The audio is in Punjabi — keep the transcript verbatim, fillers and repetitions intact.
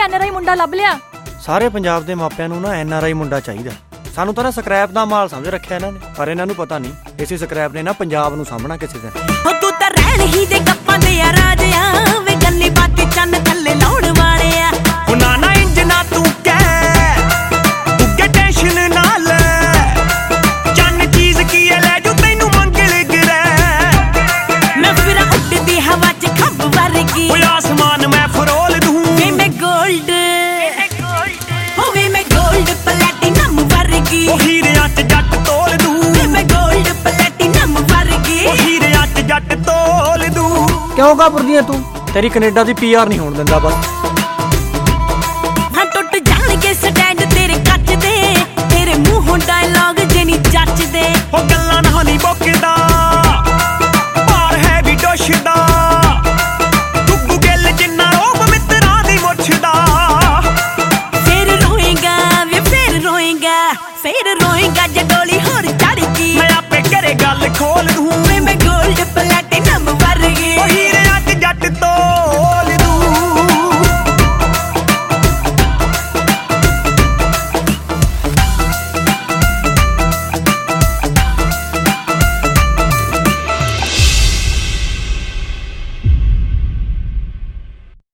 ਐਨ ਆਰ ਆਈ ਮੁੰਡਾ ਲੱਭ ਲਿਆ। ਸਾਰੇ ਪੰਜਾਬ ਦੇ ਮਾਪਿਆਂ ਨੂੰ ਨਾ ਐਨ ਆਰ ਆਈ ਮੁੰਡਾ ਚਾਹੀਦਾ। ਸਾਨੂੰ ਤਾਂ ਨਾ ਸਕ੍ਰੈਪ ਦਾ ਮਾਲ ਸਮਝ ਰੱਖਿਆ ਇਹਨਾਂ ਨੇ, ਪਰ ਇਹਨਾਂ ਨੂੰ ਪਤਾ ਨਹੀਂ ਇਸੇ ਸਕ੍ਰੈਪ ਨੇ ਨਾ ਪੰਜਾਬ ਨੂੰ ਸਾਂਭਣਾ ਕਿਸੇ ਦਿਨ। ਤੂੰ ਤਾਂ ਰਹਿਣ ਹੀ ਦੇ ਗੱਪਾਂ ਦੇ ਆ ਰਾਜਿਆ ਵੇ ਗੱਲੀ ਬਾਤੀ ਚੰਨ ਥੱਲੇ ਲਾਉਣ ਵਾਲੇ ਆ। ਉਹ ਨਾ ਨਾ ਇੰਜ ਨਾ ਤੂੰ ਕਹਿ ਤੂੰ ਟੈਨਸ਼ਨ ਨਾ ਲੈ ਚੰਨ ਚੀਜ਼ ਕੀ ਐ ਲੈ ਜੋ ਤੈਨੂੰ ਮੰਗਲ ਗਰੇ। ਮੈਂ ਫਿਰ ਉੱਡਦੀ ਹਵਾ ਚ ਖੰਭ ਵਰਗੀ ਓਏ ਆਸਮਾਨ ਮੈਂ ਫਰੋਲ ਦੂੰ ਵੇ ਮੈਂ ਗੋਲਡ ਹੋਵੇ ਮੈਂ ਗੋਲਡ ਪਲੈਟੀਨਮ ਵਰਗੀ ਉਹ ਹੀਰਿਆਂ ਚ ਜੱਟ ਤੋਲ ਦੂੰ ਵੇ ਮੈਂ ਗੋਲਡ ਪਲੈਟੀਨਮ ਵਰਗੀ ਉਹ ਹੀਰਿਆਂ ਚ ਜੱਟ ਤੋਲ ਦੂੰ। ਕਿਉਂ ਘਬਰਦੀ ਐ ਤੂੰ? ਤੇਰੀ ਕੈਨੇਡਾ ਦੀ ਪੀ ਆਰ ਨਹੀਂ ਹੋਣ ਦਿੰਦਾ ਬਸ।